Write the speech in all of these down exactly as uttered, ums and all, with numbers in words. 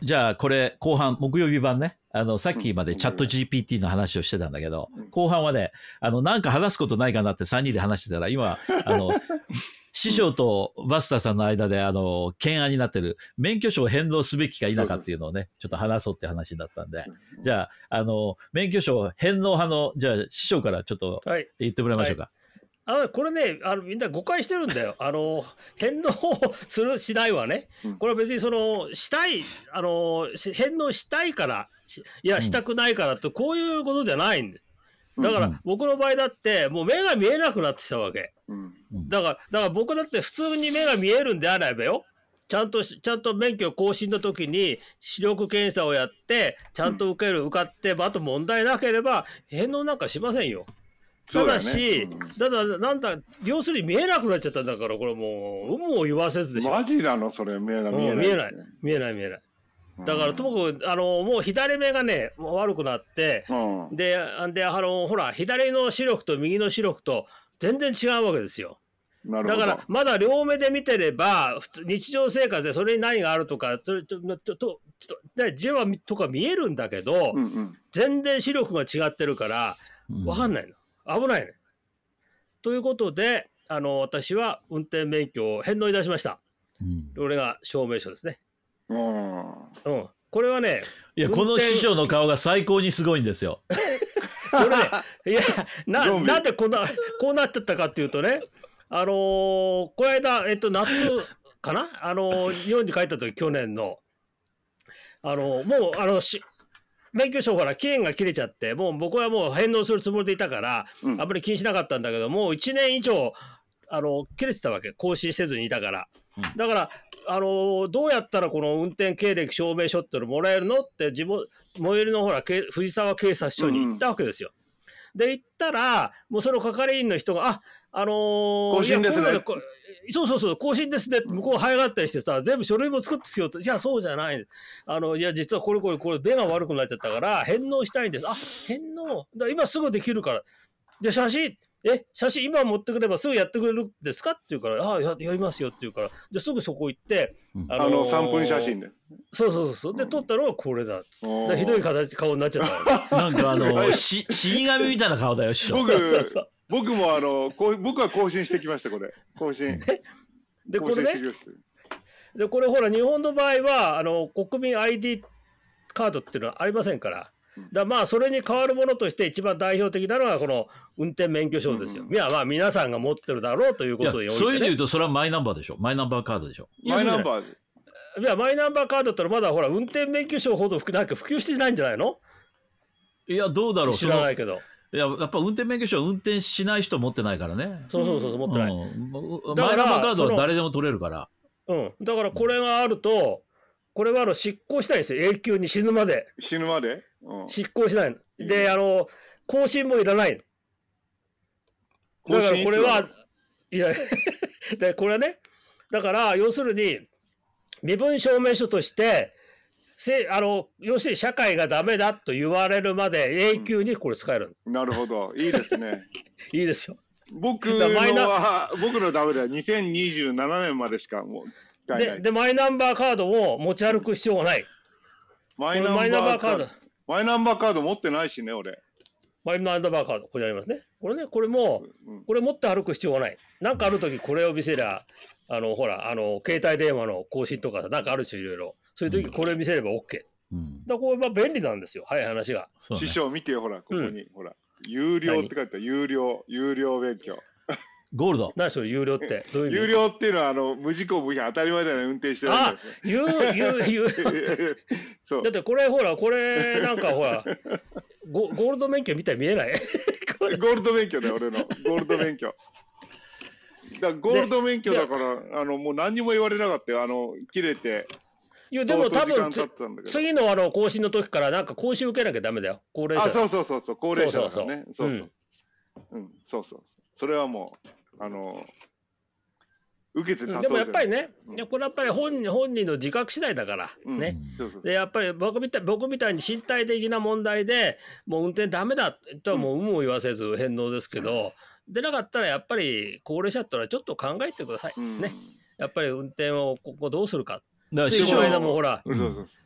じゃあこれ後半木曜日版ね、あのさっきまでチャット ジーピーティー の話をしてたんだけど、うん、後半はね、あのなんか話すことないかなってさんにんで話してたら、今あの師匠とバスターさんの間であの懸案になってる免許証を返納すべきか否かっていうのをね、ちょっと話そうって話になったんで、じゃああの免許証返納派のじゃあ師匠からちょっと言ってもらいましょうか。 はいはい、あのこれね、あのみんな誤解してるんだよ。あの返納するしないはね、これは別にそのしたい、あの返納したいからいやしたくないからって、こういうことじゃないんで、だから僕の場合だってもう目が見えなくなってきたわけ。だからだから僕だって普通に目が見えるんであればよ、ちゃんとちゃんと免許更新の時に視力検査をやってちゃんと受ける、受かって、あと問題なければ返納なんかしませんよ。ただし、ただなんだ要するに見えなくなっちゃったんだから、これもう有無を言わせずでしょ。 マジなのそれ。目が見えない、 うん、見えない見えない見えない。だからともかくあのもう左目がね悪くなって、うん、でであのほら左の視力と右の視力と全然違うわけですよ。だからまだ両目で見てれば普通日常生活でそれに何があるとかそれととと字はとか見えるんだけど、うんうん、全然視力が違ってるから分かんないの、うん、危ないね。ということであの私は運転免許を返納いたしました、うん、これが証明書ですね。うん、これはね、 いやこの師匠の顔が最高にすごいんですよ。 これね、いや な, なんでこんなこうなってたかっていうとね、あのー、この間、えっと、夏かな、あのー、日本に帰った時去年の、あのー、もうあのし免許証から期限が切れちゃって、もう僕はもう返納するつもりでいたから、うん、あんまり気にしなかったんだけど、もういちねん以上あの切れてたわけ、更新せずにいたから、うん、だからあのどうやったらこの運転経歴証明書ってのもらえるのって地元最寄りのほら藤沢警察署に行ったわけですよ、うん、で行ったらもうその係員の人がああのー、 更新ですね、 そうそうそう更新ですねって向こう早がったりしてさ、全部書類も作ってきようと、いやそうじゃない、あのいや実はこれこれこれ目が悪くなっちゃったから返納したいんです。あ返納だ今すぐできるからで写真え写真今持ってくればすぐやってくれるんですかって言うから、ああ や, やりますよって言うからですぐそこ行って、 うん、あのー、あのさんぷん写真でそうそうそうで撮ったのはこれだ、うん、だひどい形顔になっちゃったなんかあのし死神みたいな顔だよ師匠。 僕そうそう僕もあのこう僕は更新してきました。これ更新でこれねでこれほら日本の場合はあの国民 アイディー カードっていうのはありませんから、だまあそれに代わるものとして一番代表的なのがこの運転免許証ですよ、うんうん、いやまあ皆さんが持ってるだろうということで、 ね、そういう意味で言うとそれはマイナンバーでしょ、マイナンバーカードでしょ。 マイナンバーいやマイナンバーカードってのはまだほら運転免許証ほどなんか普及してないんじゃないの。 いやどうだろう、 知らないけど、 いややっぱ運転免許証運転しない人持ってないからね。 そうそうそう持ってない、うん、 マイナンバーカードは誰でも取れるから。 うんだからこれがあるとこれはあの執行したいんですよ、永久に死ぬまで。 死ぬまで、 うん、執行しないので、あの更新もいらない。だからこれはいやでこれはね、だから要するに身分証明書としてせあの要するに社会がダメだと言われるまで永久にこれ使える、 うん、なるほどいいですねいいですよ。 僕のは僕のダメではにせんにじゅうななねんまでしかもう使えない で, でマイナンバーカードを持ち歩く必要がない。 マイナンバーカードマイナンバーカード持ってないしね俺。 マイナンバーカードこれありますね。これねこれも、うん、これ持って歩く必要がない。なんかある時これを見せりゃあのほらあの携帯電話の更新とかなんかあるしいろいろそういう時これ見せれば OK、うん、だからこれは便利なんですよ。はい話が、 ね、師匠見てよほらここに、うん、ほら有料って書いてある。有料有料勉強ゴールド。 何それ有料ってどういう意味？ 有料っていうのはあの無事故無違反当たり前だよね運転してるんですよ。あ有有有そうだってこれほらこれなんかほら ゴ, ゴールド免許みたいに見えないゴールド免許だよ俺のゴールド免許だゴールド免許だからあのもう何にも言われなかったよ。あの切れていやでも多分次のあの更新の時からなんか更新受けなきゃダメだよ高齢者。 あそうそうそうそう高齢者だからね。そうそううんそうそうそれはもうあの受けて立とう。 でもやっぱりね、うん、これやっぱり本人本人の自覚次第だからね、うん、でやっぱり僕みたい僕みたいに身体的な問題でもう運転ダメだとはもう有無を言わせず返納ですけど、うん、でなかったらやっぱり高齢者ってのはちょっと考えてください、うん、ね。やっぱり運転をここどうするか。 だからついこの間もほら、 うん、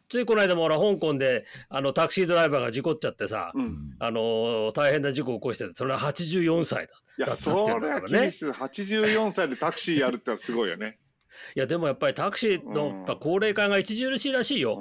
ついこの間もほら香港であのタクシードライバーが事故っちゃってさ、 うん、 あの大変な事故を起こしてそれははちじゅうよんさいだ。 いや、それは厳しい。はちじゅうよんさいでタクシーやるってのはすごいよね。 いやでもやっぱりタクシーのやっぱ高齢化が著しいらしいよ。 うん、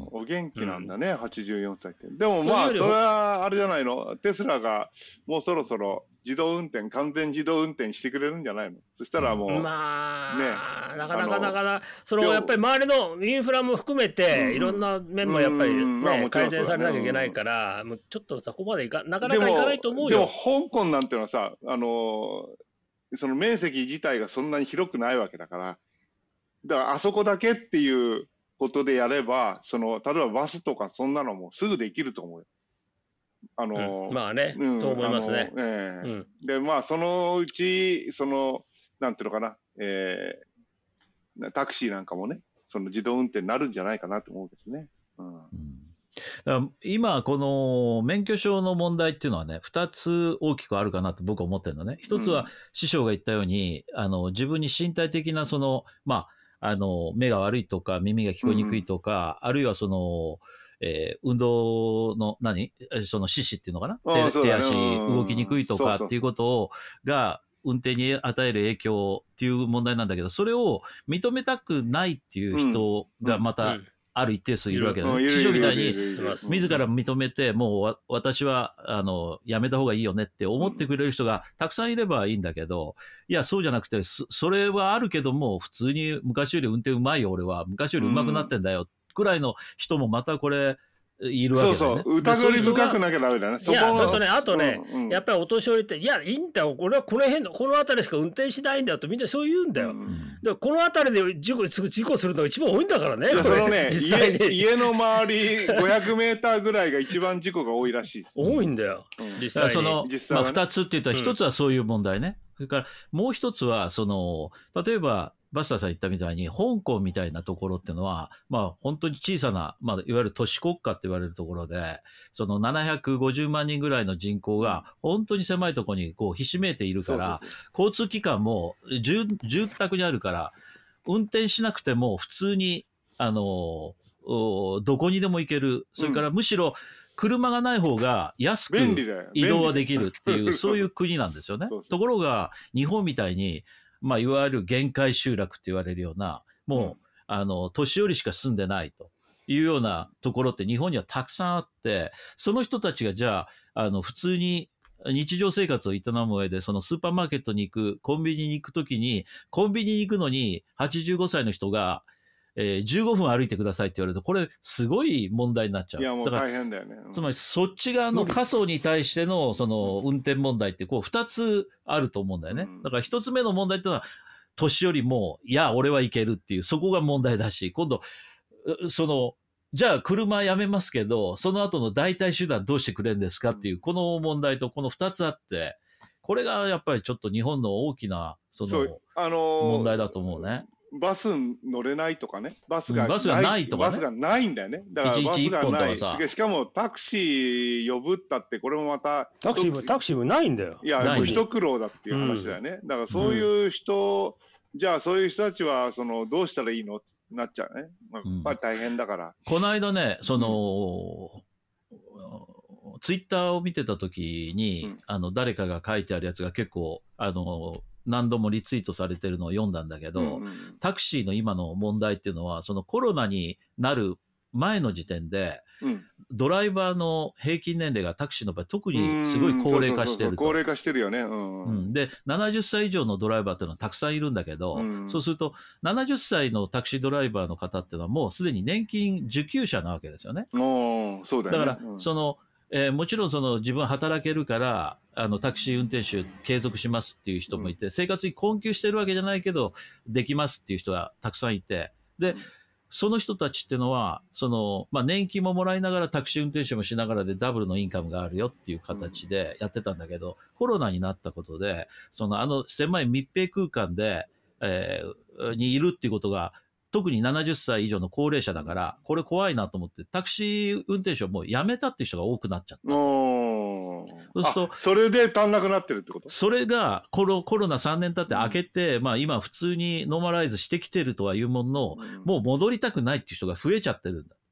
お元気なんだね、うん、はちじゅうよんさいって。でもまあそれはあれじゃないの、テスラがもうそろそろ自動運転、完全自動運転してくれるんじゃないの。そしたらもう、 まあ、 ね、 なかなかなかなかそのやっぱり周りのインフラも含めて、うん、いろんな面もやっぱり、ね、まあ、改善されなきゃいけないから、うん、もうちょっとそこまでいかなかなかいかないと思うよ。 でも、でも香港なんてのはさ、あのその面積自体がそんなに広くないわけだから、だからあそこだけっていうことでやれば、その例えばバスとかそんなのもすぐできると思うよ。あの、 うん、まあね、うん、そう思いますね。 えーうん、でまあそのうちそのなんていうのかな、えー、タクシーなんかもね、その自動運転になるんじゃないかなと思うんですね。うんうんだから今この免許証の問題っていうのはね、ふたつ大きくあるかなと僕は思ってるのね。一つは師匠が言ったように、あの自分に身体的なそのまああの目が悪いとか耳が聞こえにくいとか、うん、あるいはそのえー、運動の何その四肢っていうのかな、手, 手足動きにくいとかっていうことをが運転に与える影響っていう問題なんだけど、それを認めたくないっていう人がまたある一定数いるわけだね。師匠みたいに自ら認めてもう私はあのやめた方がいいよねって思ってくれる人がたくさんいればいいんだけど、いやそうじゃなくて そ, それはあるけども普通に昔より運転うまいよ俺は昔よりうまくなってんだよくらいの人もまたこれいるわけだね。 そうそう、疑り深くなきゃダメだね。 いや、それとね、あとね、うんうん、やっぱりお年寄りって、いや、いいんだよ、俺はこの辺の、この辺りしか運転しないんだよと、みんなそう言うんだよ。うん、でこの辺りで事故、事故するのが一番多いんだからね。 そのね、実際に家、家の周りごひゃくメーターぐらいが一番事故が多いらしい。 多いんだよ、うん、実際に。 その、まあ、ふたつって言ったら、一つはそういう問題ね。うん、それからもう一つは、その、例えば、バスターさん言ったみたいに香港みたいなところっていうのは、まあ、本当に小さな、まあ、いわゆる都市国家って言われるところでそのななひゃくごじゅうまんにんぐらいの人口が本当に狭いところにこうひしめいているから、交通機関も住宅にあるから運転しなくても普通にあのどこにでも行ける。それからむしろ車がない方が安く移動はできるっていうそういう国なんですよね。ところが日本みたいにまあ、いわゆる限界集落って言われるような、もう、うん、あの、年寄りしか住んでないというようなところって日本にはたくさんあって、その人たちがじゃあ、あの、普通に日常生活を営む上で、そのスーパーマーケットに行く、コンビニに行くときに、コンビニに行くのにはちじゅうごさいの人が、えー、じゅうごふん歩いてくださいって言われると、これすごい問題になっちゃう。 いやもう大変だよね。 つまりそっち側の過疎に対してのその運転問題ってこうふたつあると思うんだよね。だからひとつめの問題っていうのは、年寄りも、いや、俺はいけるっていう、そこが問題だし、今度、その、じゃあ車やめますけど、その後の代替手段どうしてくれるんですかっていう、この問題とこのふたつあって、これがやっぱりちょっと日本の大きな、その、あのー、問題だと思うね。 バス乗れないとかね。バスがない、 バスがないとかね。 バスがないんだよね。だからバスがない。しかもタクシー呼ぶったって、これもまた。 タクシーも、タクシーもないんだよ。 いや、一苦労だっていう話だよね。うん、だからそういう人、うん、じゃあそういう人たちは、その、どうしたらいいのってなっちゃうね。まあ、やっぱり大変だから。 うん、この間ね、その、うん、ツイッターを見てた時に、うん、あの、誰かが書いてあるやつが結構、あの、何度もリツイートされてるのを読んだんだけど、うんうん、タクシーの今の問題っていうのは、そのコロナになる前の時点で、うん、ドライバーの平均年齢がタクシーの場合特にすごい高齢化してると。 高齢化してるよね、うんうん。で、ななじゅっさい以上のドライバーっていうのはたくさんいるんだけど、うん、そうするとななじゅっさいのタクシードライバーの方っていうのはもうすでに年金受給者なわけですよね。 おそうだよね。 だから、うん、そのえー、もちろんその自分働けるからあのタクシー運転手継続しますっていう人もいて、うん、生活に困窮してるわけじゃないけどできますっていう人がたくさんいて、で、うん、その人たちっていうのはその、まあ、年金ももらいながらタクシー運転手もしながらでダブルのインカムがあるよっていう形でやってたんだけど、うん、コロナになったことでそのあの狭い密閉空間で、えー、にいるっていうことが特にななじゅっさい以上の高齢者だから、これ怖いなと思って、タクシー運転手をもう辞めたっていう人が多くなっちゃった。 おそうするとそれで足んなくなってるってこと？ それがコロ、コロナさんねん経って明けて、うん、まあ今普通にノーマライズしてきてるとはいうものの、うん、もう戻りたくないっていう人が増えちゃってるんだ。うん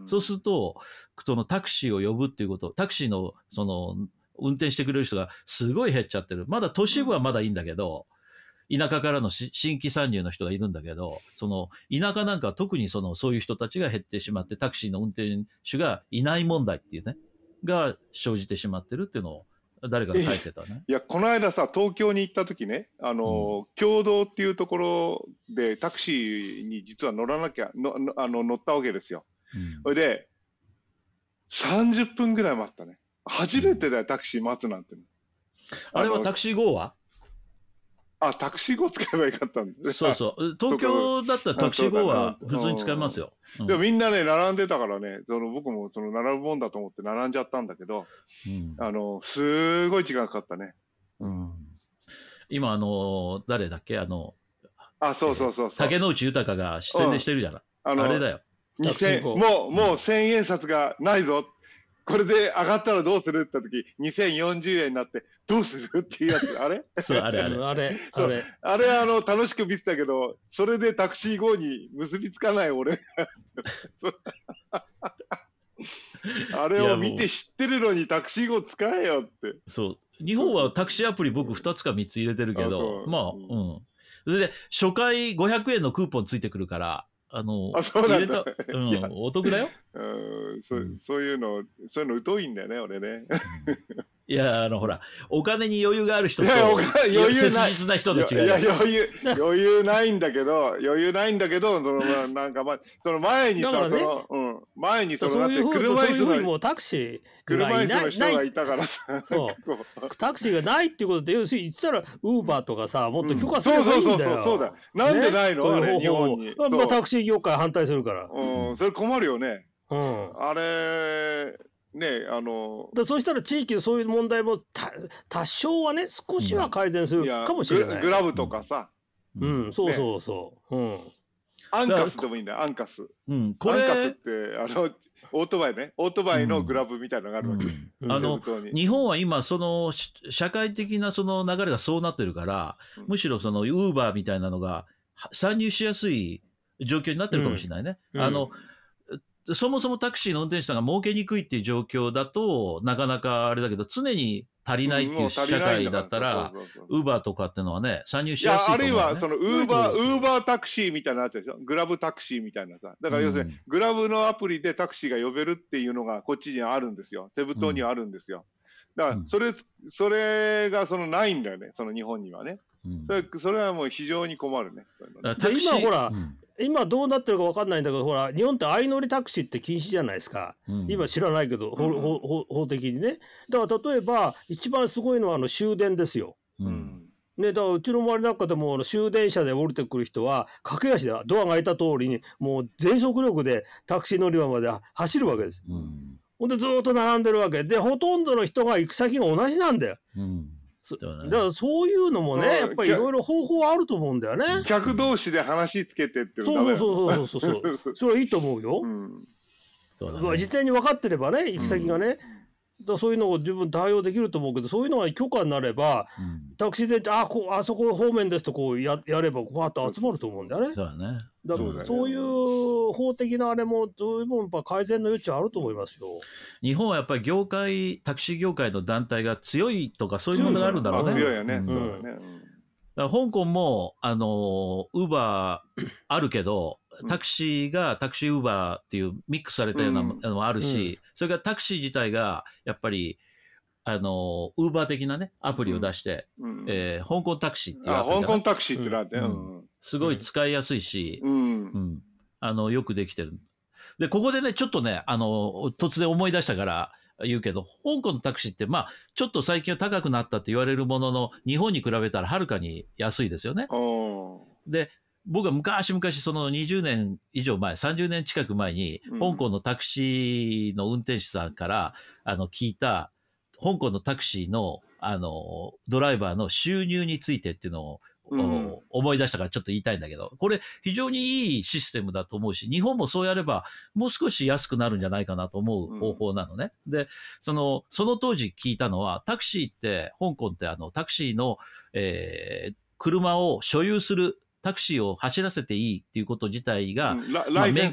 そうすると、そのタクシーを呼ぶっていうこと、タクシーのその運転してくれる人がすごい減っちゃってる。まだ都市部はまだいいんだけど、田舎からの新規参入の人がいるんだけど、その田舎なんかは特にそのそういう人たちが減ってしまって、タクシーの運転手がいない問題っていうね、が生じてしまってるっていうのを誰かが書いてたね。 いや、この間さ、東京に行った時ね、あの、うん、共同っていうところでタクシーに実は乗らなきゃ、のあの乗ったわけですよ。そ、うん、れで、さんじゅっぷんぐらい待ったね。初めてだよ、タクシー待つなんて。 あれはタクシー ゴー はあ、タクシー ゴー 使えばよかったんだ。 そうそう。東京だったらタクシー ゴー は普通に使えますよ。 うん、でもみんなね、並んでたからね、その僕もその並ぶもんだと思って並んじゃったんだけど、うん、あの、すごい時間かかったね。 うん、今、あの、誰だっけあの、 あ、そうそうそうそう。 竹野内豊が宣伝してるじゃない。うん、あ, あれだよ。 にせんもう、もうせんえん札がないぞ。これで上がったらどうするって時、にせんよんじゅうえんになって、どうするっていうやつ、あれそう、あれあれ。 あれ、 あれ。あれ、あの、楽しく見てたけど、それでタクシー ゴー に結びつかない俺。あれを見て知ってるのにタクシー ゴー 使えよって。 そう。日本はタクシーアプリ僕ふたつかみっつ入れてるけど、まあ、うん。それで、初回ごひゃくえんのクーポンついてくるから、あの、 あ、そうなんだ。 入れた、うん、お得だよ。 うん、そ、そういうの、そういうの疎いんだよね、俺ね。 いや、あの、ほら、お金に余裕がある人と、余裕切実な人の違い。 いや、余裕、余裕ないんだけど、余裕ないんだけど、その、なんか、ま、その前にさ、その、うん、前にその、 そういうふうに、 車椅子の、 もうタクシー車椅子の人がいたからさ、 そう。タクシーがないっていうことで、要するに言ったら、ウーバーとかさ、もっと許可すればいいんだよ。 そうそうそう、そうだ。なんでないのあれ、日本に。 まあ、タクシー業界反対するから。 うん、それ困るよね。 うん。 あれ、ね、あのだそうしたら地域のそういう問題もた多少はね少しは改善するかもしれない。 グ, グラブとかさ、 うん、うん、そうそうそう、ね、うん、 アンカスでもいいんだよ、アンカス、 うん、これアンカスってあのオートバイね、オートバイのグラブみたいなのがあるわけ、 うんうん、あの日本は今その社会的なその流れがそうなってるから、うん、むしろそのウーバーみたいなのが参入しやすい状況になってるかもしれないね。うん、あの、うんそもそもタクシーの運転手さんが儲けにくいっていう状況だとなかなかあれだけど、常に足りないっていう社会だったら、ウーバーとかっていうのはね、参入しやすいと思う、ね。 いや、あるいはそのウーバー、ウーバータクシーみたいなのあったでしょ、グラブタクシーみたいなさ。だから要するに、グラブのアプリでタクシーが呼べるっていうのがこっちにはあるんですよ。セブ島にはあるんですよ。だからそれ、それがそのないんだよね、その日本にはね。それ、それはもう非常に困るね。そういうのね。 今ほら、うん今どうなってるか分かんないんだけど、ほら日本って相乗りタクシーって禁止じゃないですか、うん、今知らないけど、うん、法, 法, 法的にね。だから例えば一番すごいのはあの終電ですよ、うんね、だからうちの周りなんかでもあの終電車で降りてくる人は駆け足でドアが開いた通りにもう全速力でタクシー乗り場まで走るわけです、うん、ほんでずっと並んでるわけで、ほとんどの人が行く先が同じなんだよ、うんだからそういうのもね、やっぱりいろいろ方法あると思うんだよね。 客同士で話つけてっていうのそうそうそうそうそうそうそれはいいと思うよ、うんそうだね、実際に分かってればね、行き先がね、うん、だそういうのを十分対応できると思うけど、そういうのが許可になれば、うん、タクシーであこうあそこ方面ですとこう や, やればわーっと集まると思うんだよね。 そうだね。 だからそういう法的なあれもどういうもやっぱ改善の余地あると思いますよ。 日本はやっぱり業界タクシー業界の団体が強いとかそういうものがあるんだろうね。 強いよね。うん、そうだね。 だから香港もあのウーバーあるけどタクシーがタクシーウーバーっていうミックスされたようなのもあるし、うん、それからタクシー自体がやっぱりあのウーバー的なねアプリを出して、うんえー、香港タクシーっていうアプリあ香港タクシーってのあって、うんうん、すごい使いやすいし、 うんうん、 あのよくできてる。でここでねちょっとねあの突然思い出したから言うけど、香港のタクシーってまあちょっと最近は高くなったって言われるものの日本に比べたらはるかに安いですよね。で僕は昔々そのにじゅうねん以上前さんじゅうねん近く前に香港のタクシーの運転手さんからあの聞いた香港のタクシーのあのドライバーの収入についてっていうのをうん、思い出したからちょっと言いたいんだけど、これ非常にいいシステムだと思うし、日本もそうやればもう少し安くなるんじゃないかなと思う方法なのね。うん、で、その、その当時聞いたのは、タクシーって、香港ってあの、タクシーの、えー、車を所有する、タクシーを走らせていいっていうこと自体が、 うん、ラ, ライセンスね。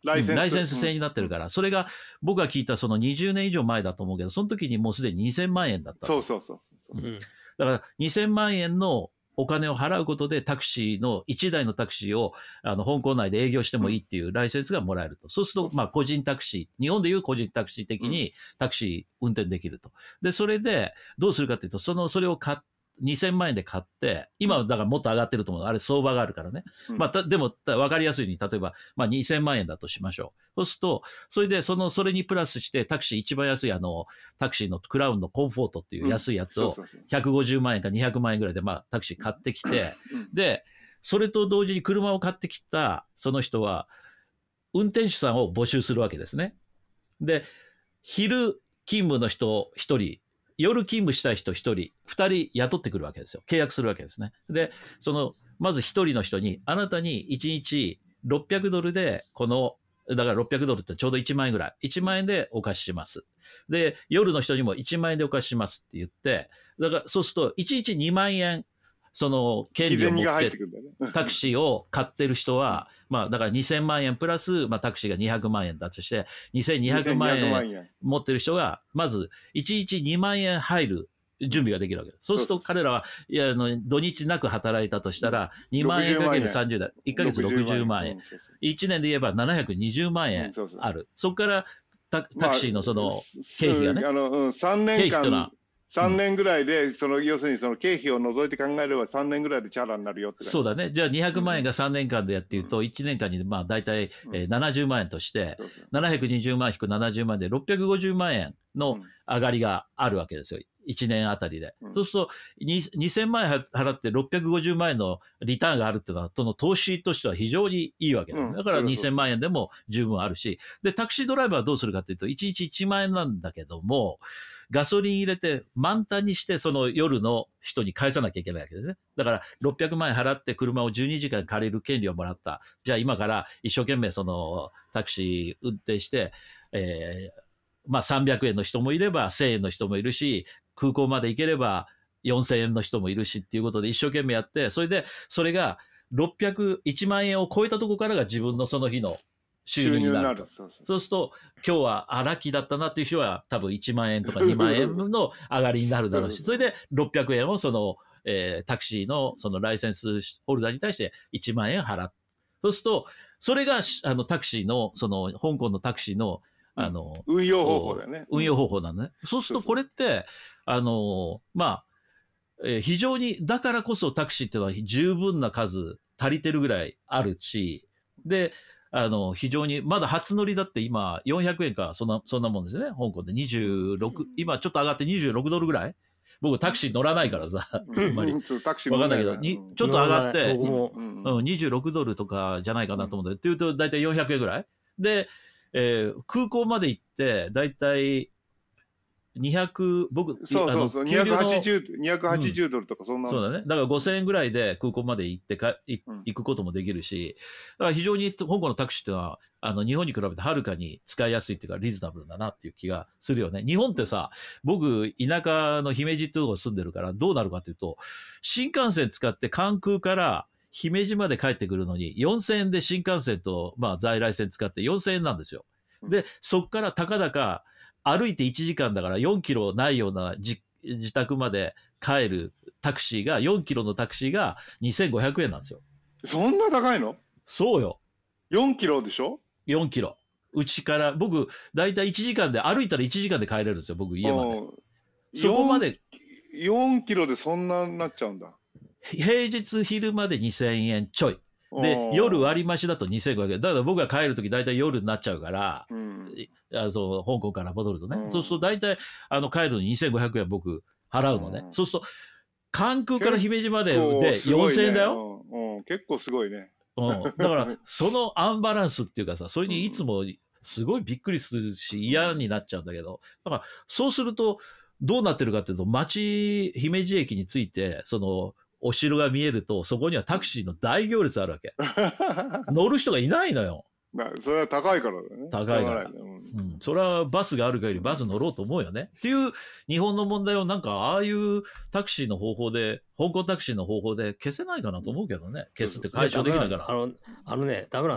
ライセンス、 うんライセンス制になってるから、それが僕が聞いたそのにじゅうねん以上前だと思うけど、その時にもうすでににせんまんえんだったと。 そうそうそうそう。 うんだからにせんまんえんのお金を払うことでタクシーのいちだいのタクシーをあの香港内で営業してもいいっていうライセンスがもらえると。そうすると、まあ個人タクシー、日本でいう個人タクシー的にタクシー運転できると。で、それでどうするかっていうと、その、それを買っにせんまんえんで買って、今はだからもっと上がってると思う。あれ相場があるからね。 うんまあ、たでも、た分かりやすいように、例えば、まあにせんまんえんだとしましょう。そうすると、それで、その、それにプラスしてタクシー一番安いあの、タクシーのクラウンのコンフォートっていう安いやつをそうそうそうひゃくごじゅうまんえんかにひゃくまんえんぐらいで、まあタクシー買ってきて、 うんで、それと同時に車を買ってきたその人は、運転手さんを募集するわけですね。で、昼勤務の人ひとり、夜勤務したい人ひとり、ふたり雇ってくるわけですよ。契約するわけですね。で、その、まずひとりの人に、あなたにいちにちろっぴゃくドルで、この、だからろっぴゃくドルってちょうどいちまんえんぐらい。いちまんえんでお貸しします。で、夜の人にもいちまんえんでお貸ししますって言って、だからそうするといちにちにまんえん、その権利を持っ日銭が入っててくるんだよね。 タクシーを買ってる人は、まあだからにせんまんえんプラス、まあタクシーがにひゃくまんえんだとして、にせんにひゃくまんえん持ってる人が、まずいちにちにまんえん入る準備ができるわけです。そうすると彼らは、いや、あの、土日なく働いたとしたら、にまんえんかけるさんじゅうだい、いっかげつろくじゅうまんえん。いちねんで言えばななひゃくにじゅうまんえんある。そこからタタクシーのその経費がね。 あの、うん、さんねん経費というのはかん、さんねんぐらいで、その、要するにその経費を除いて考えればさんねんぐらいでチャラになるよって。 そうだね。じゃあにひゃくまんえんがさんねんかんでやっていうと、いちねんかんにまあ大体えーななじゅうまんえんとして、ななひゃくにじゅうまん引くななじゅうまんでろっぴゃくごじゅうまんえんの上がりがあるわけですよ。いちねんあたりで。 うんそうすると、ににせんまんえん払ってろっぴゃくごじゅうまんえんのリターンがあるっていうのは、その投資としては非常にいいわけだよね。 うんだからそうそうにせんまんえんでも十分あるし、で、タクシードライバーはどうするかっていうと、いちにちいちまんえんなんだけども、ガソリン入れて満タンにして、その夜の人に返さなきゃいけないわけですね。だからろっぴゃくまんえん払って車をじゅうにじかん借りる権利をもらった。じゃあ今から一生懸命そのタクシー運転して、えーまあさんびゃくえんの人もいればせんえんの人もいるし、空港まで行ければよんせんえんの人もいるしっていうことで一生懸命やって、それでそれがろっぴゃくいちまんえんを超えたところからが自分のその日の収入になると。 そうそうそうすると、今日はあラッキーだったなっていう人は多分いちまんえんとかにまんえんの上がりになるだろうし、それでろっぴゃくえんをその、えータクシーのそのライセンスホルダーに対していちまんえん払う。そうすると、それがあのタクシーの、その香港のタクシーのあの、 運用方法だよね。 運用方法なのね。そうするとこれって、あの、まあ、えー非常に、だからこそタクシーっていうのは十分な数足りてるぐらいあるし、で、あの、非常に、まだ初乗りだって今よんひゃくえんか、そんな、そんなもんですね。香港でにじゅうろく、今ちょっと上がってにじゅうろくドルぐらい僕タクシー乗らないからさ、あんまり。 タクシーわかんないけど、にちょっと上がって、 僕もうんうん、にじゅうろくドルとかじゃないかなと思うんだよ。っていうと、だいたいよんひゃくえんぐらいで、えー空港まで行って、だいたいにひゃく、僕、 そうそうそう、 あの給料の 280、にひゃくはちじゅうドルとかそんな。 そうだね。だからごせんえんぐらいで空港まで行ってか、いうん行くこともできるし、だから非常に香港のタクシーっていうのは、あの、日本に比べてはるかに使いやすいっていうか、リーズナブルだなっていう気がするよね。日本ってさ、僕、田舎の姫路ってとこ住んでるから、どうなるかというと、新幹線使って関空から姫路まで帰ってくるのに、よんせんえんで新幹線と、まあ、在来線使ってよんせんえんなんですよ。で、そっからたかだか、歩いていちじかんだからよんキロないような自自宅まで帰るタクシーが、よんキロのタクシーがにせんごひゃくえんなんですよ。 そんな高いの？ そうよ。 よんキロでしょ？ よんキロ。うちから、僕、だいたいいちじかんで、歩いたらいちじかんで帰れるんですよ、僕、家まで。 うんそこまで、 よんキロでそんなになっちゃうんだ。 平日昼までにせんえんちょい。でう、ん夜割り増しだとにせんごひゃくえん。だから僕が帰るとき大体夜になっちゃうから、 うんあそう香港から戻るとね。 うんそうすると大体、あの、帰るのににせんごひゃくえん僕払うのね。 うんそうすると、関空から姫路まで結構ですごいねよんせんえんだよ。 うんうん結構すごいね。 うん。だから、そのアンバランスっていうかさ、それにいつもすごいびっくりするし、嫌になっちゃうんだけど、だから、そうすると、どうなってるかっていうと、町、姫路駅に着いて、その、お城が見えると、そこにはタクシーの大行列あるわけ。乗る人がいないのよ。 まあそれは高いからだね。 高いからしょうがなねうんうん。それはバスがある限りバス乗ろうと思うよね。っていう日本の問題をなんか、ああいうタクシーの方法で、香港タクシーの方法で消せないかなと思うけどね。消すって解消できないから。 あの、あのね、ダメなん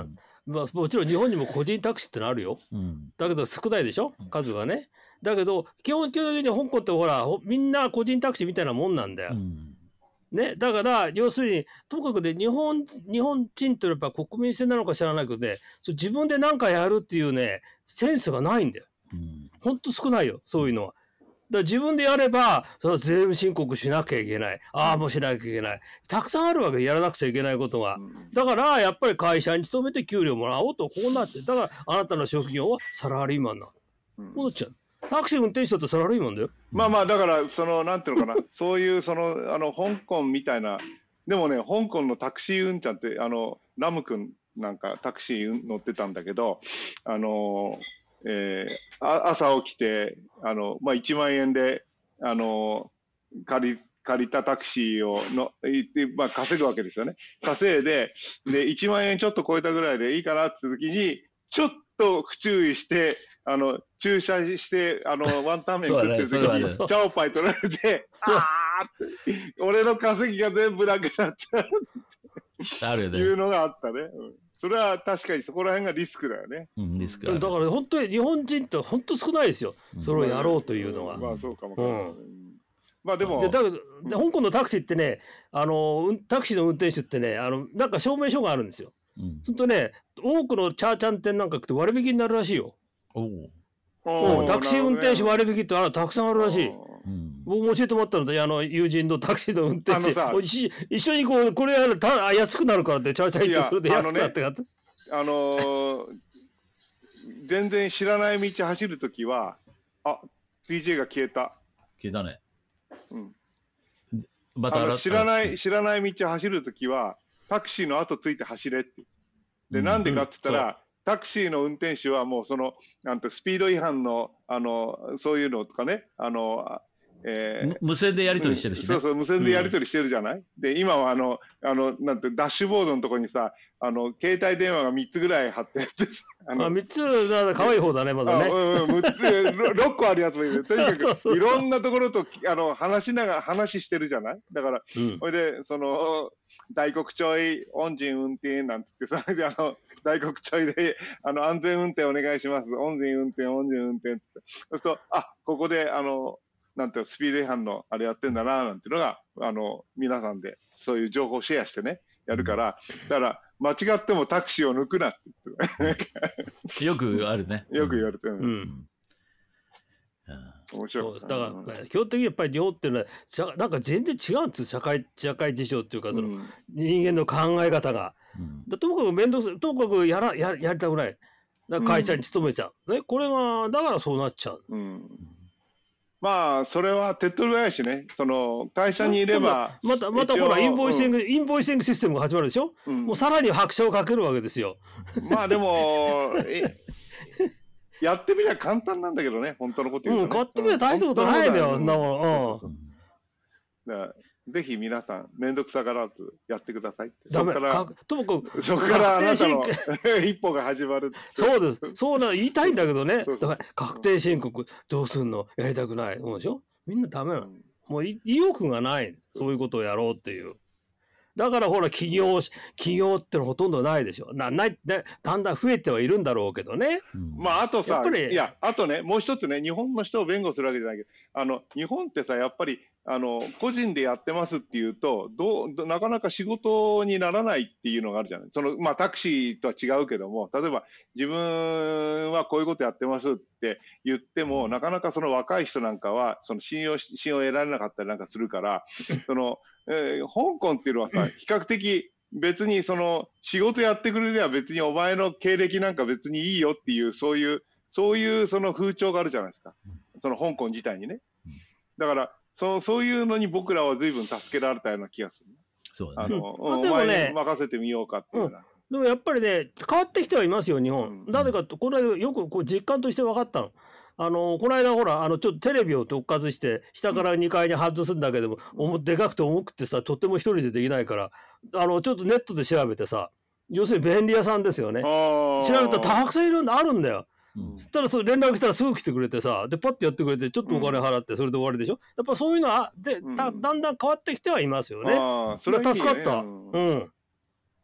まあ、もちろん日本にも個人タクシーってのあるよ。 うん、 だけど少ないでしょ数がね。だけど基本的に香港ってほらみんな個人タクシーみたいなもんなんだよ。 うんね、だから要するにともかくで日本日本人ってやっぱ国民性なのか知らないけどね、自分で何かやるっていうねセンスがないんだよ。 うん、 ほんと少ないよそういうのは。だから自分でやればその税務申告しなきゃいけない、ああもうしなきゃいけない、たくさんあるわけやらなくちゃいけないことが。だからやっぱり会社に勤めて給料もらおうとこうなって、だからあなたの職業はサラリーマンなの。戻っちゃう。タクシー運転手だってサラリーマンだよ。 まあまあだからそのなんていうのかなそういうそのあの香港みたいな、でもね香港のタクシー運ちゃんってあのラム君なんかタクシー乗ってたんだけど、あの、えー、あ朝起きてあの、まあ、いちまんえんであの借り借りたタクシーをの、まあ、稼ぐわけですよね。稼いででいちまんえんちょっと超えたぐらいでいいかなって時にちょっと不注意してあの駐車してあのワンタン麺食ってる時に、ね、チャオパイ取られてあーって俺の稼ぎが全部なくなっちゃうって、ね、いうのがあったね、うん、それは確かにそこら辺がリスクだよね、 うん、リスクだから本当に日本人って本当少ないですよ、うん、それをやろうというのが、 うん、まあそうかもかも、うん、まあでもでだけどで香港のタクシーってねあのタクシーの運転手ってねあのなんか証明書があるんですよ。うん、するとね多くのチャーチャン店なんかって割引になるらしいよ。おタクシー運転手割引ってあらたくさんあるらしい。僕も教えてもらったのであの友人のタクシーの運転手一緒にこうこれやるた安くなるからってチャーチャー行ってそれで安くなってかってあのー、全然知らない道走るときはあ ディージェー が消えた消えたね、 うん、またあの知らない知らない道走るときはタクシーの後ついて走れってで、なんでかって言ったら、うん、タクシーの運転手はもうそのなんてスピード違反のあのそういうのとかねあの、えー、 無線でやり取りしてるしね、 うん、そうそう無線でやり取りしてるじゃない、うん、で今はあのあのなんてダッシュボードのところにさあの携帯電話がみっつぐらい貼ってあってあのあみっつだかわいい方だねまだね、 うんうん、むっつろっこあるやつもいるとにかくそうそうそういろんなところとあの話しながら話してるじゃないだから、うん、それでその大黒ちょい恩人運転なんて言ってそれであの大黒ちょいであの安全運転お願いします恩人運転恩人運転ってそうするとあここであのなんてスピード違反のあれやってんだななんていうのがあの皆さんでそういう情報をシェアしてねやるからだから間違ってもタクシーを抜くなって言ってよくあるねよく言われてる、うんうん面白い。 だから、ね、基本的にやっぱり日本っていうのはなんか全然違うんですよ社会社会事情っていうかその、うん、人間の考え方が、うん、だともかく面倒くともかくやら や, やりたくないだ会社に勤めちゃう、うん、ねこれがだからそうなっちゃう、うん、 まあそれは手っ取り早いしねその会社にいればまたまたほらインボイシング、うん、インボイシングシステムが始まるでしょ、うん、もうさらに拍車をかけるわけですよまあでもやってみりゃ簡単なんだけどね本当のこと言うと、ね、 うん、買ってみりゃ大したことないんだよそんなもんぜひ皆さん面倒くさがらずやってくださいってダメそこからともかくそこからあなたの一歩が始まるそうですそうな言いたいんだけどねそうそうだから確定申告どうすんのやりたくないそうでしょみんなダメなの、うん、もう意欲がないそういうことをやろうっていうだからほら起業起業ってのほとんどないでしょなないだんだん増えてはいるんだろうけどね、 うん、まああとさいやあとねもう一つね日本の人を弁護するわけじゃないけどあの日本ってさやっぱりあの個人でやってますっていうとどうなかなか仕事にならないっていうのがあるじゃないその、まあ、タクシーとは違うけども例えば自分はこういうことやってますって言っても、うん、なかなかその若い人なんかはその信用信用を得られなかったりなんかするからそのえー、香港っていうのはさ比較的別にその仕事やってくれれば別にお前の経歴なんか別にいいよっていうそういうそういうその風潮があるじゃないですかその香港自体にねだからそそういうのに僕らは随分助けられたような気がするそうだね、あの、うん、お前に任せてみようかっていうな、うん、 でもやっぱりね変わってきてはいますよ日本なぜ、うん、かとこれよくこう実感として分かったのあのこの間ほらあのちょっとテレビを特化して下からにかいに外すんだけども、うん、でかくて重くてさとっても一人でできないからあのちょっとネットで調べてさ要するに便利屋さんですよね調べたらたくさんいるんだあるんだよ、うん、そしたらそ連絡来たらすぐ来てくれてさでパッとやってくれてちょっとお金払ってそれで終わりでしょやっぱそういうのはで だ, だんだん変わってきてはいますよねあそれ、ね、助かった、うん、うん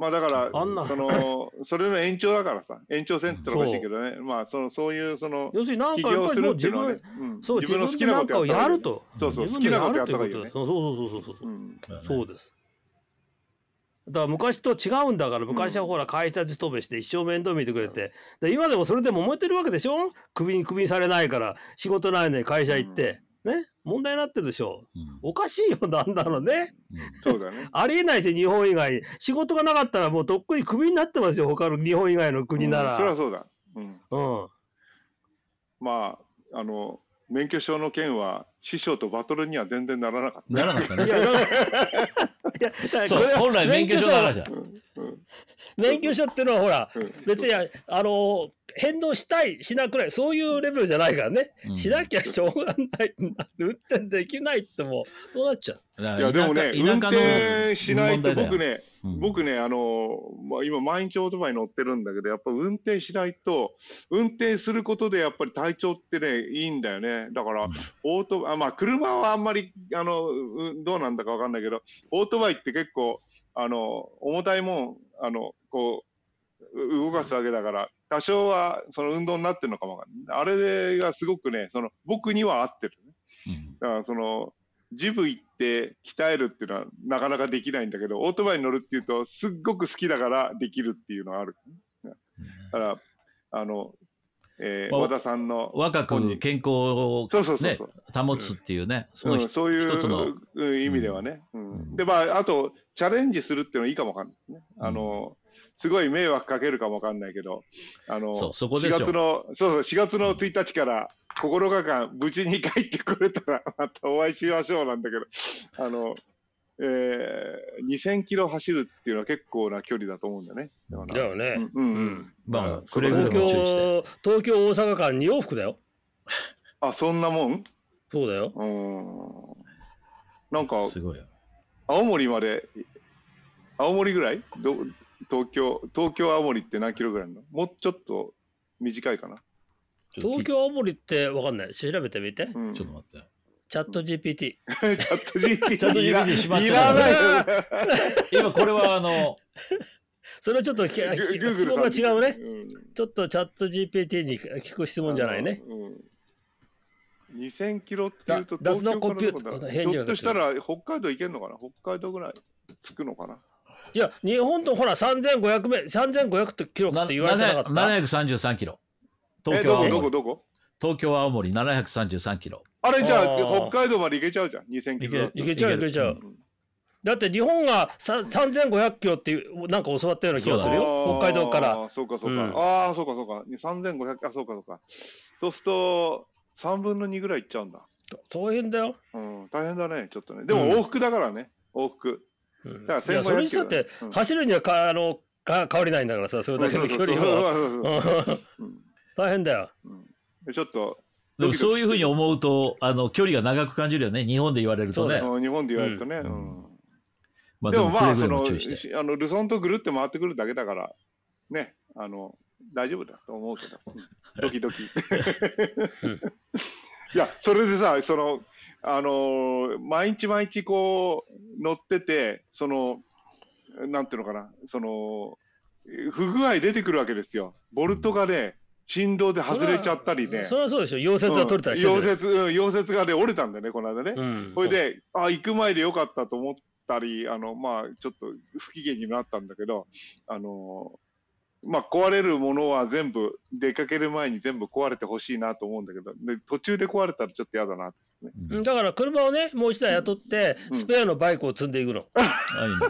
まあだからあんなそのそれの延長だからさ、延長線ってのおかしいけどね、まあそのそういうその要するになん起かやっぱり業するっもう自分、 ていうのはね、うんそう自分の好き自分でなんかをなことやったやると、 そうそう、 自好きなことや分でやるとった方がいいよね。 いうことです。そうそうそうそうそう、 うんそうです。だから昔と違うんだから、昔はほら会社勤めして一生面倒見てくれて、で今でもそれでも揉めてるわけでしょ。クビにクビにされないから仕事ないのに会社行ってね、問題になってるでしょ。 うんおかしいよ、なんだろうね。 うんそうだね。 ありえないし、日本以外仕事がなかったらもうとっくにクビになってますよ、他の日本以外の国なうんら。 それはそうだ。うん。 うん。 まああの免許証の件は師匠とバトルには全然ならなかった。 ならなかったね。 いや、だからいやだからそうこれは本来免許証の話だ。 うんうん免許証っていうのはほら、 うん別にあの返納したいしなくらいそういうレベルじゃないからね、 うんしなきゃしょうがない運転できないってもうそうなっちゃう。 だからいやでもね、運田舎田舎の転しないと問題だよ僕ね、 うん僕ね、あの、まあ、今毎日オートバイ乗ってるんだけど、やっぱ運転しないと、運転することでやっぱり体調ってね、いいんだよね。だから、オート、あ、まあ、車はあんまり、あの、うどうなんだかわかんないけど、オートバイって結構、あの、重たいもん、あの、こう、う動かすわけだから、多少はその運動になってるのかもわかんない。あれがすごくね、その、僕には合ってるね。 うんだからその、ジム行って鍛えるっていうのはなかなかできないんだけど、オートバイに乗るっていうとすっごく好きだからできるっていうのはある。だからあの、えーまあ和田さんの若く健康を、 そうそうそうねそう、 保つっていうね、そのうん、そういう一つの、 うん意味ではね、うんうんでまああとチャレンジするっていうのはいいかもわかんないですね。あのすごい迷惑かけるかもわかんないけど、あのそうそこでしょしがつのそうそうしがつのついたちからここのかかん無事に帰ってくれたらまたお会いしましょうなんだけど、あの、えー、にせんキロ走るっていうのは結構な距離だと思うんだね。だからだよね。 うんうんうんまあだからくれぐれ東も注意して京東京大阪間に往復だよ。 あそんなもんそうだよ。 うんなんかすごいよ。 青森まで青森ぐらいど東京東京青森って何キロぐらいなの？もうちょっと短いかな、 東京青森ってわかんない。調べてみて。 うん、 ちょっと待って。 チャット ジーピーティー。 チャット ジーピーティーチャット ジーピーティー しまっちゃういらないよ今これはあの、 それはちょっときグーグル質問が違うね。 うんちょっとチャット ジーピーティー に聞く質問じゃないね。 あのうん、にせんキロっていうとだ東京からどこだ脱のコンピューター返事がひょっとしたら北海道行けるのかな、北海道ぐらい着くのかな。 いや、日本とほらさんぜんごひゃくメさんぜんごひゃくキロって言われてなかった。 ななひゃくさんじゅうさんキロ。東えどこ京青森。 どこどこ東京青森ななひゃくさんじゅうさんキロ。 あれじゃああー北海道まで行けちゃうじゃん、にせんキロだといけちゃういけちゃう。 うんだって日本がささんぜんごひゃくキロっていうなんか教わったような気がするよ。北海道から。 ああ、そうかそうか。 うんああ、そうかそうか。さんぜんごひゃく、あ、そうかそうか。そうすると、さんぶんのにぐらいいっちゃうんだ。 大変だよ。 うん、大変だね、ちょっとね。でもうん往復だからね、往復。 うんだからいやそれにせんごひゃくキロしたって、 うん走るにはかあのか変わりないんだからさ、それだけの距離そうも。 そうそうそううん大変だよ。 うんでちょっと、 でもそういうふうに思うと、あの、距離が長く感じるよね。日本で言われるとね。 そううん日本で言われるとね。 ううんんまあでもまあ、 くれぐれその、 も注意して。 しあのルソンとぐるって回ってくるだけだから、ね、あの、大丈夫だと思うけど、うんドキドキ。いや、それでさ、その、あのー毎日毎日こう、乗ってて、その、なんていうのかな、その、不具合出てくるわけですよ。ボルトがね、振動で外れちゃったりね。 それはそうでしょ。溶接が取れたりしてる。 うん溶接、うん溶接がね、折れたんだよね、この間ね。 うんそれで、あ、行く前でよかったと思ったり、あの、まあ、ちょっと不機嫌になったんだけど、あの、まあ、壊れるものは全部、出かける前に全部壊れてほしいなと思うんだけど、で途中で壊れたらちょっと嫌だなって、ね。 うんだから車をね、もう一台雇って、 うんスペアのバイクを積んでいくの。 あいいね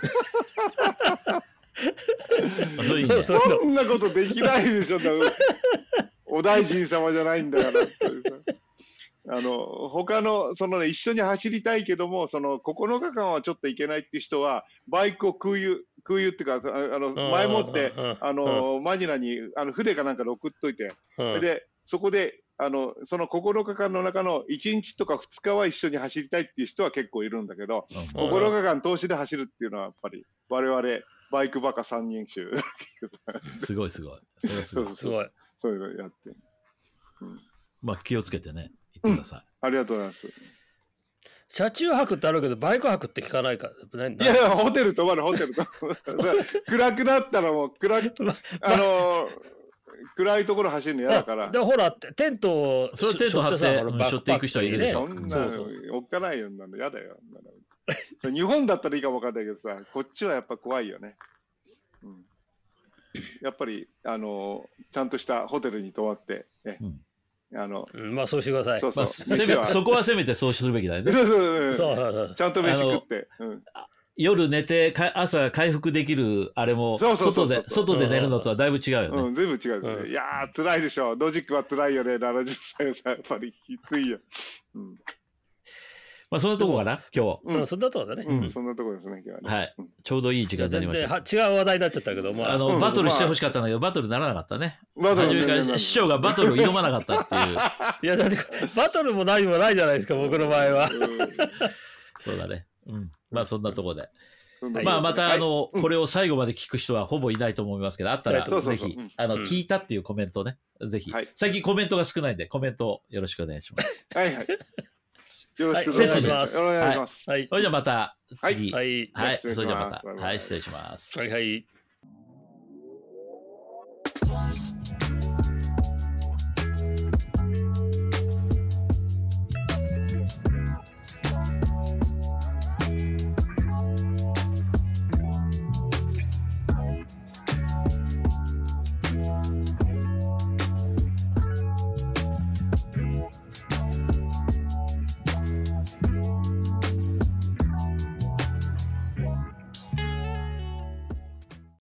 あそれいいね。 そうそんなことできないでしょ、だからお大臣様じゃないんだから。あの他のその、ね、一緒に走りたいけども、そのここのかかんはちょっといけないっていう人は、バイクを空輸、空輸っていうか、あの前もってうんあのマニラにあの船かなんかで送っといて、 うんそれでそこであのそのここのかかんの中のいちにちとかふつかは一緒に走りたいっていう人は結構いるんだけど、 うんここのかかん通しで走るっていうのはやっぱり我々バイクバカさんにん衆すごいすごい。それはすごい。 すごい。 そういうのやって、 まあ気をつけてね、行ってください。 ありがとうございます。 車中泊ってあるけどバイク泊って聞かないから。 いやいや、ホテル泊まる、ホテル泊まる。暗くなったらもう暗く、あのー、暗いところ走るの嫌だから。 で、ほら、テントを、 それテント張って背負っていく人はいるでしょ。 そんなの、おっかないよ、なの嫌だよ。日本だったらいいかもわかんないけどさ、こっちはやっぱ怖いよね。うん、やっぱり、あのー、ちゃんとしたホテルに泊まって、ね、うんあのうん、まあそうしてください。 そうそう、まあ、せめそこはせめてそうするべきだよね。 そうそうそうそうちゃんと飯食って、うん、 夜寝てか朝回復できるあれも外で外で寝るのとはだいぶ違うよね。 うん、全部違うよね、うん。いやー辛いでしょ。ロジックは辛いよね。ななじゅっさいはさやっぱりきついよ。うん、 まあそんなとこかな今日。 うん、そんなとこだね。 うん、そんなとこですね今日はね。 はい。ちょうどいい時間になりました。 違う話題になっちゃったけど、まあ、 あの、うん、バトルしてほしかったんだけど、バトルならなかったね。バトル初めから師匠がバトルを挑まなかったっていう。 いや、だってバトルも何もないじゃないですか、僕の場合は。 そうだね。うん。まあそんなとこで。まあまた、あの、これを最後まで聞く人はほぼいないと思いますけど、あったらぜひ、あの、聞いたっていうコメントね、ぜひ。最近コメントが少ないんで、コメントをよろしくお願いします。 はいはい。よろしくお願いします。 お願いします。はい。それじゃあまた次。 はい。 はい。それじゃあまた。はい、失礼します。 はいはい。